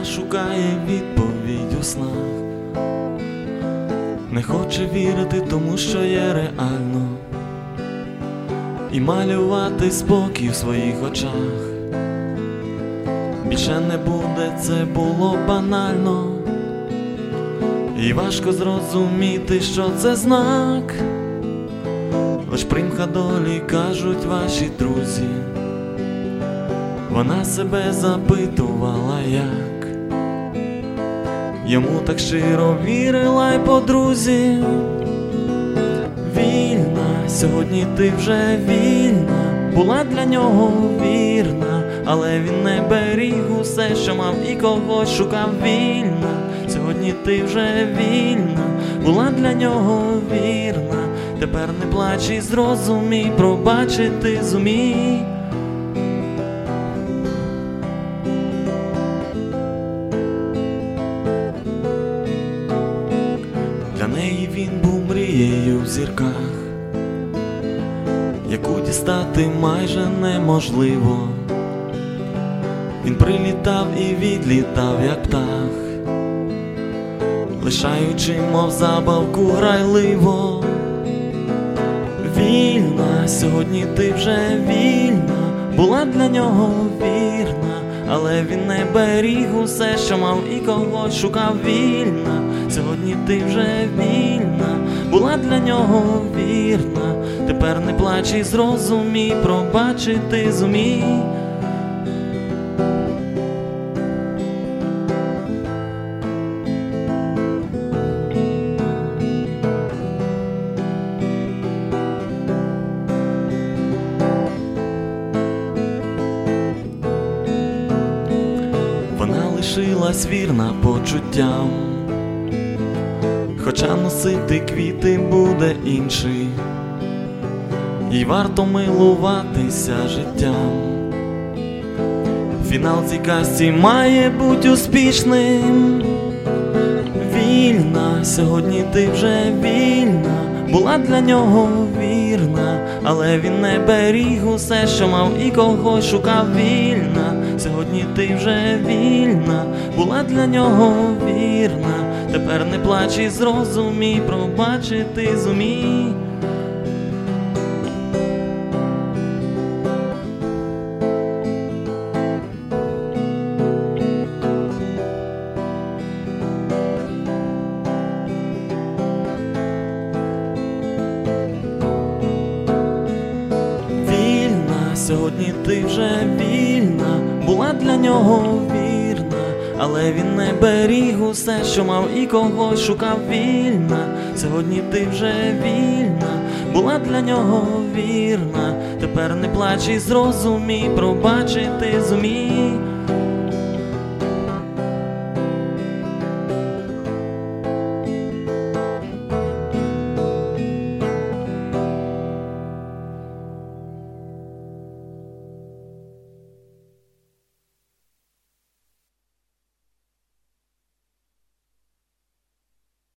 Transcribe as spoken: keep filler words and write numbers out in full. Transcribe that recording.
Вона шукає відповідь у снах, не хоче вірити тому, що є реально, і малювати спокій в своїх очах. Більше не буде, це було банально, і важко зрозуміти, що це знак. Лиш примха долі, кажуть ваші друзі. Вона себе запитувала, як йому так щиро вірила й по друзі. Вільна, сьогодні ти вже вільна, була для нього вірна, але він не беріг усе, що мав, і когось шукав. Вільна, сьогодні ти вже вільна, була для нього вірна. Тепер не плач і зрозумій, пробачити зумій. Для неї він був мрією в зірках, яку дістати майже неможливо. Він прилітав і відлітав, як птах, лишаючи, мов забавку, грайливо. Вільна, сьогодні ти вже вільна, була для нього вірна, але він не беріг усе, що мав, і когось шукав. Вільна, сьогодні ти вже вільна, була для нього вірна. Тепер не плач і зрозумій, пробачити зумій. Вона лишилась вірна почуттям, хоча носити квіти буде інший, їй варто милуватися життям. Фінал цій казці має бути успішним. Вільна, сьогодні ти вже вільна, була для нього вірна, але він не беріг усе, що мав, і когось шукав. Вільна, сьогодні ти вже вільна, була для нього вірна. Тепер не плач і зрозумій, пробачити зумій. Сьогодні ти вже вільна, була для нього вірна, але він не беріг усе, що мав, і когось шукав. Вільна, сьогодні ти вже вільна, була для нього вірна. Тепер не плач і зрозумій, пробачити зумій.